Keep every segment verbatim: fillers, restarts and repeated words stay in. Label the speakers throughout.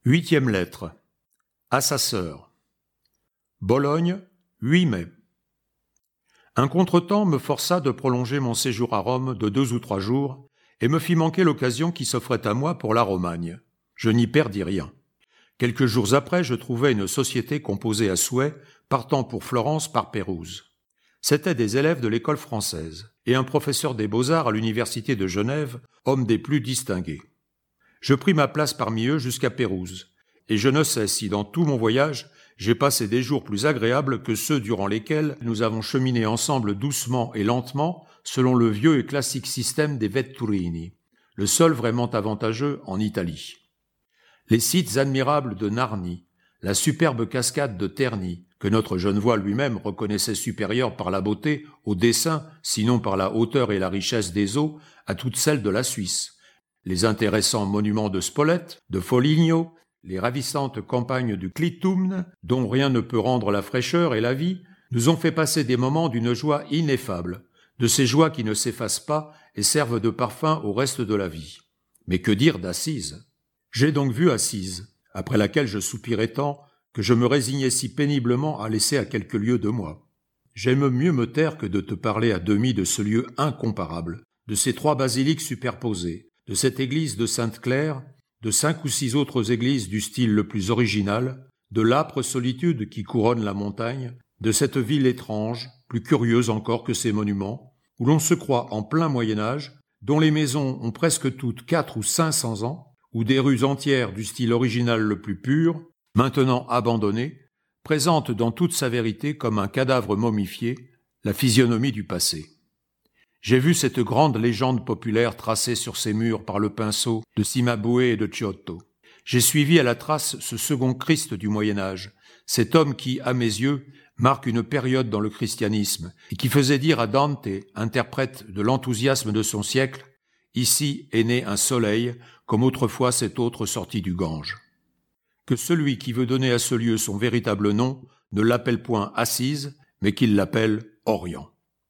Speaker 1: Huitième lettre. À sa sœur. Bologne, huit mai. Un contretemps me força de prolonger mon séjour à Rome de deux ou trois jours et me fit manquer l'occasion qui s'offrait à moi pour la Romagne. Je n'y perdis rien. Quelques jours après, je trouvai une société composée à souhait, partant pour Florence par Pérouse. C'étaient des élèves de l'école française et un professeur des beaux-arts à l'université de Genève, homme des plus distingués. Je pris ma place parmi eux jusqu'à Pérouse, et je ne sais si dans tout mon voyage, j'ai passé des jours plus agréables que ceux durant lesquels nous avons cheminé ensemble doucement et lentement selon le vieux et classique système des Vetturini, le seul vraiment avantageux en Italie. Les sites admirables de Narni, la superbe cascade de Terni, que notre Genevois lui-même reconnaissait supérieure par la beauté, au dessin, sinon par la hauteur et la richesse des eaux, à toutes celles de la Suisse, les intéressants monuments de Spolète, de Foligno, les ravissantes campagnes du Clitumne, dont rien ne peut rendre la fraîcheur et la vie, nous ont fait passer des moments d'une joie ineffable, de ces joies qui ne s'effacent pas et servent de parfum au reste de la vie. Mais que dire d'Assise ? J'ai donc vu Assise, après laquelle je soupirais tant que je me résignais si péniblement à laisser à quelques lieues de moi. J'aime mieux me taire que de te parler à demi de ce lieu incomparable, de ces trois basiliques superposées, de cette église de Sainte-Claire, de cinq ou six autres églises du style le plus original, de l'âpre solitude qui couronne la montagne, de cette ville étrange, plus curieuse encore que ses monuments, où l'on se croit en plein Moyen-Âge, dont les maisons ont presque toutes quatre ou cinq cents ans, où des rues entières du style original le plus pur, maintenant abandonnées, présentent dans toute sa vérité comme un cadavre momifié, la physionomie du passé. J'ai vu cette grande légende populaire tracée sur ces murs par le pinceau de Cimabue et de Giotto. J'ai suivi à la trace ce second Christ du Moyen-Âge, cet homme qui, à mes yeux, marque une période dans le christianisme et qui faisait dire à Dante, interprète de l'enthousiasme de son siècle, « Ici est né un soleil, comme autrefois cet autre sorti du Gange ». Que celui qui veut donner à ce lieu son véritable nom ne l'appelle point Assise, mais qu'il l'appelle Orient.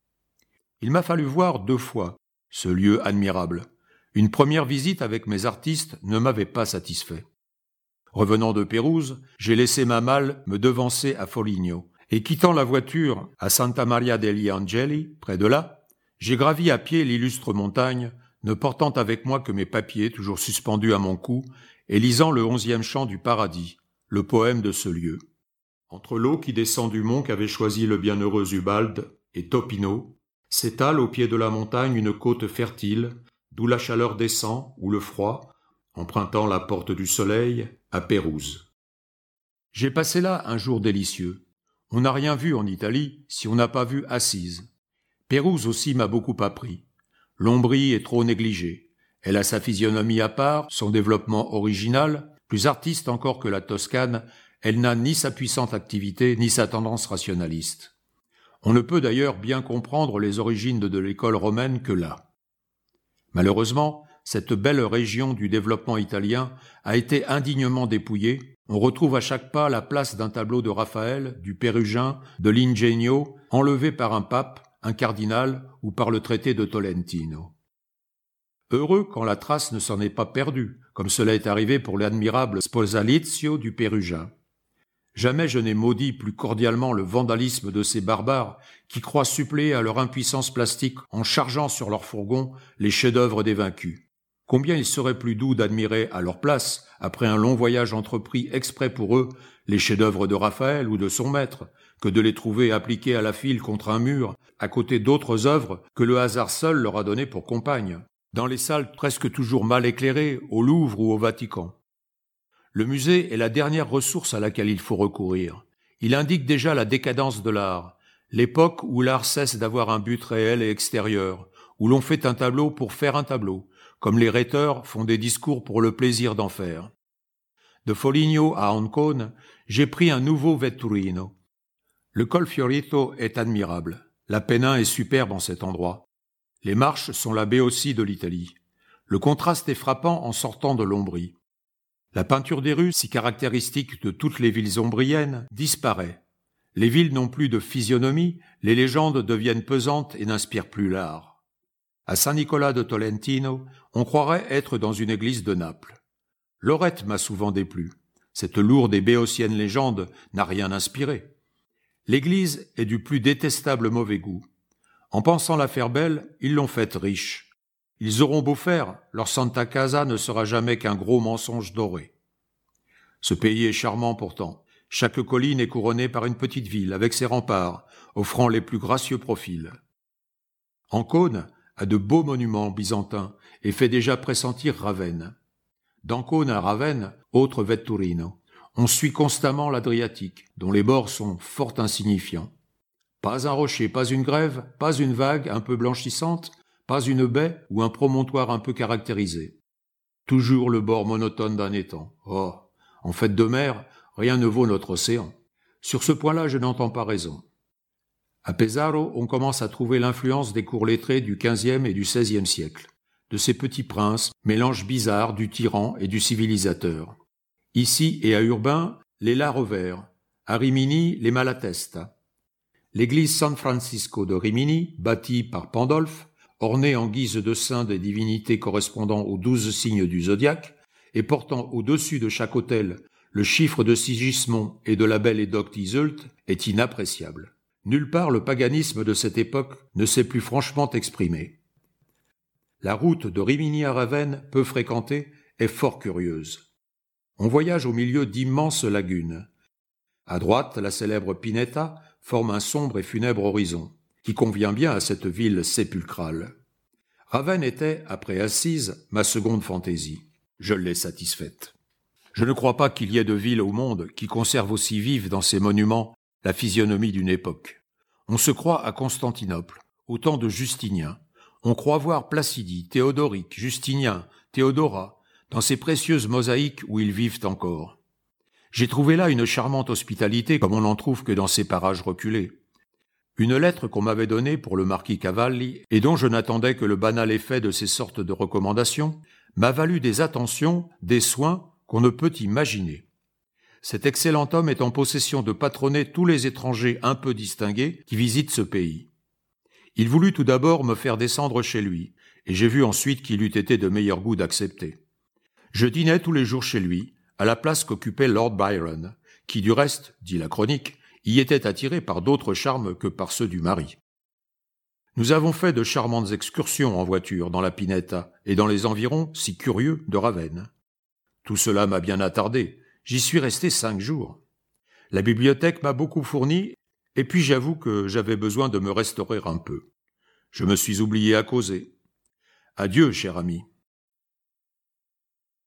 Speaker 1: Il m'a fallu voir deux fois ce lieu admirable. Une première visite avec mes artistes ne m'avait pas satisfait. Revenant de Pérouse, j'ai laissé ma malle me devancer à Foligno, et quittant la voiture à Santa Maria degli Angeli, près de là, j'ai gravi à pied l'illustre montagne, ne portant avec moi que mes papiers toujours suspendus à mon cou, et lisant le onzième chant du paradis, le poème de ce lieu. Entre l'eau qui descend du mont qu'avait choisi le bienheureux Ubalde et Topino, s'étale au pied de la montagne une côte fertile, d'où la chaleur descend, ou le froid, empruntant la porte du soleil, à Pérouse. J'ai passé là un jour délicieux. On n'a rien vu en Italie si on n'a pas vu Assise. Pérouse aussi m'a beaucoup appris. L'Ombrie est trop négligée. Elle a sa physionomie à part, son développement original, plus artiste encore que la Toscane, elle n'a ni sa puissante activité, ni sa tendance rationaliste. On ne peut d'ailleurs bien comprendre les origines de l'école romaine que là. Malheureusement, cette belle région du développement italien a été indignement dépouillée. On retrouve à chaque pas la place d'un tableau de Raphaël, du Pérugin, de l'Ingegno, enlevé par un pape, un cardinal ou par le traité de Tolentino. Heureux quand la trace ne s'en est pas perdue, comme cela est arrivé pour l'admirable Sposalizio du Pérugin. Jamais je n'ai maudit plus cordialement le vandalisme de ces barbares qui croient suppléer à leur impuissance plastique en chargeant sur leurs fourgons les chefs-d'œuvre des vaincus. Combien il serait plus doux d'admirer à leur place, après un long voyage entrepris exprès pour eux, les chefs-d'œuvre de Raphaël ou de son maître, que de les trouver appliqués à la file contre un mur, à côté d'autres œuvres que le hasard seul leur a données pour compagnes, dans les salles presque toujours mal éclairées, au Louvre ou au Vatican. Le musée est la dernière ressource à laquelle il faut recourir. Il indique déjà la décadence de l'art, l'époque où l'art cesse d'avoir un but réel et extérieur, où l'on fait un tableau pour faire un tableau, comme les rhéteurs font des discours pour le plaisir d'en faire. De Foligno à Ancône, j'ai pris un nouveau Vetturino. Le Col Fiorito est admirable. L'Apennin est superbe en cet endroit. Les marches sont la Béotie de l'Italie. Le contraste est frappant en sortant de l'Ombrie. La peinture des rues, si caractéristique de toutes les villes ombriennes, disparaît. Les villes n'ont plus de physionomie, les légendes deviennent pesantes et n'inspirent plus l'art. À Saint-Nicolas de Tolentino, on croirait être dans une église de Naples. Lorette m'a souvent déplu. Cette lourde et béotienne légende n'a rien inspiré. L'église est du plus détestable mauvais goût. En pensant la faire belle, ils l'ont faite riche. Ils auront beau faire, leur Santa Casa ne sera jamais qu'un gros mensonge doré. Ce pays est charmant pourtant. Chaque colline est couronnée par une petite ville avec ses remparts, offrant les plus gracieux profils. Ancône a de beaux monuments byzantins et fait déjà pressentir Ravenne. D'Ancône à Ravenne, autre Vetturino, on suit constamment l'Adriatique, dont les bords sont fort insignifiants. Pas un rocher, pas une grève, pas une vague un peu blanchissante, pas une baie ou un promontoire un peu caractérisé. Toujours le bord monotone d'un étang. Oh, en fait de mer, rien ne vaut notre océan. Sur ce point-là, je n'entends pas raison. À Pesaro, on commence à trouver l'influence des cours lettrés du quinzième et du seizième siècle, de ces petits princes, mélange bizarre du tyran et du civilisateur. Ici et à Urbain, les La Rovere, à Rimini, les Malatesta. L'église San Francisco de Rimini, bâtie par Pandolfe, ornée en guise de saint des divinités correspondant aux douze signes du zodiaque, et portant au-dessus de chaque autel le chiffre de Sigismond et de la belle et docte Iseult, est inappréciable. Nulle part le paganisme de cette époque ne s'est plus franchement exprimé. La route de Rimini à Ravenne, peu fréquentée, est fort curieuse. On voyage au milieu d'immenses lagunes. À droite, la célèbre Pineta forme un sombre et funèbre horizon, qui convient bien à cette ville sépulcrale. Ravenne était, après Assise, ma seconde fantaisie. Je l'ai satisfaite. Je ne crois pas qu'il y ait de ville au monde qui conserve aussi vive dans ses monuments la physionomie d'une époque. On se croit à Constantinople, au temps de Justinien. On croit voir Placidie, Théodoric, Justinien, Théodora, dans ces précieuses mosaïques où ils vivent encore. J'ai trouvé là une charmante hospitalité comme on n'en trouve que dans ces parages reculés. Une lettre qu'on m'avait donnée pour le marquis Cavalli, et dont je n'attendais que le banal effet de ces sortes de recommandations, m'a valu des attentions, des soins qu'on ne peut imaginer. Cet excellent homme est en possession de patronner tous les étrangers un peu distingués qui visitent ce pays. Il voulut tout d'abord me faire descendre chez lui, et j'ai vu ensuite qu'il eût été de meilleur goût d'accepter. Je dînais tous les jours chez lui, à la place qu'occupait Lord Byron, qui du reste, dit la chronique, y était attiré par d'autres charmes que par ceux du mari. Nous avons fait de charmantes excursions en voiture dans la Pineta et dans les environs, si curieux, de Ravenne. Tout cela m'a bien attardé. J'y suis resté cinq jours. La bibliothèque m'a beaucoup fourni, et puis j'avoue que j'avais besoin de me restaurer un peu. Je me suis oublié à causer. Adieu, cher ami.